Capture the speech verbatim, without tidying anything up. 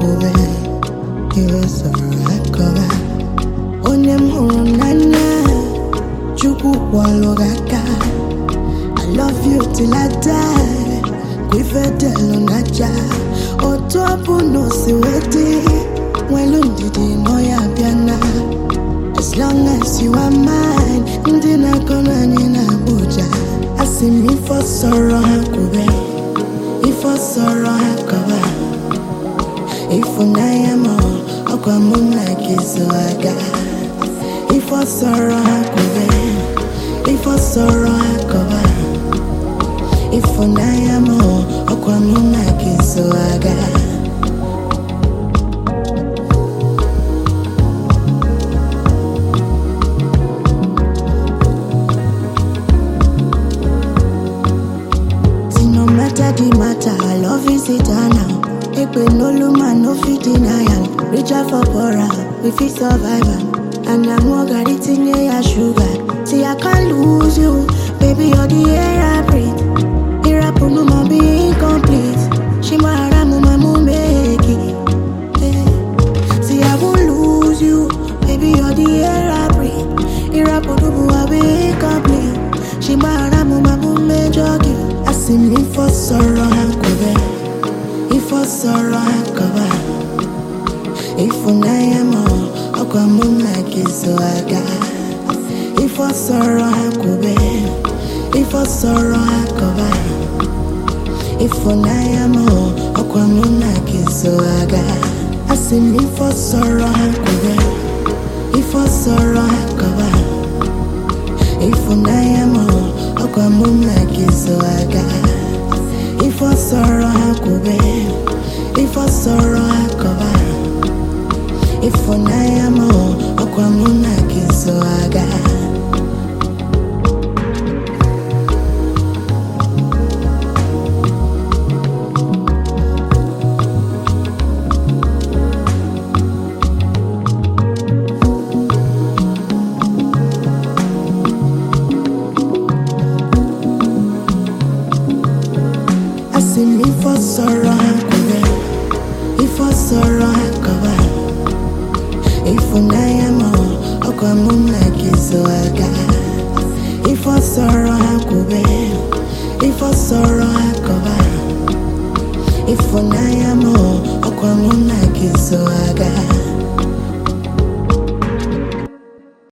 hakube iwe soro hakoba onye m hụrụ n'anya Chukwu kwalogaka I love you till I die kwifedelo naja otu ọbụ n'osi wedi nwelu ndidi no ya bịana as long as you are mine ndị na-akọrọ anyị na Abuja asị m ifo soro hakube ifo soro hakoba ifunanya mo ọkwa mụ na gị so aga ifo soro hakube ifo soro hakoba ifunanya mo ọkwa mụ na gị so aga no matter the matter, I love is eternal. Ekpe no luma no fit deny am. Reach out for pora, we fit survive am. And I'm more got it in your sugar. See I can't lose you, baby you're the air I breathe. Here I put no more be incomplete. She mara mama mo make it. See I won't lose you, baby you're the air I breathe. Here I put no more be incomplete. She mara mama mo make it. See me for sorrow hakube ifo sorrow hakoba ifunanya mo ọkwa mụ na gị so aga ifo sorrow hakube ifo sorrow hakoba ifunanya mo ọkwa mụ na gị so aga asị m ifo sorrow hakube ifo sorrow hakoba ifunanya mo ọkwa mụ na gị so aga ifo soro hakube ifo soro hakoba ifunanya mo ọkwa mụ na gị so aga See me for sorrow hakube ifo soro hakoba ifunanya mo ọkwa mụ na gị so aga ifo soro hakube ifo soro hakoba ifunanya mo ọkwa mụ na gị so aga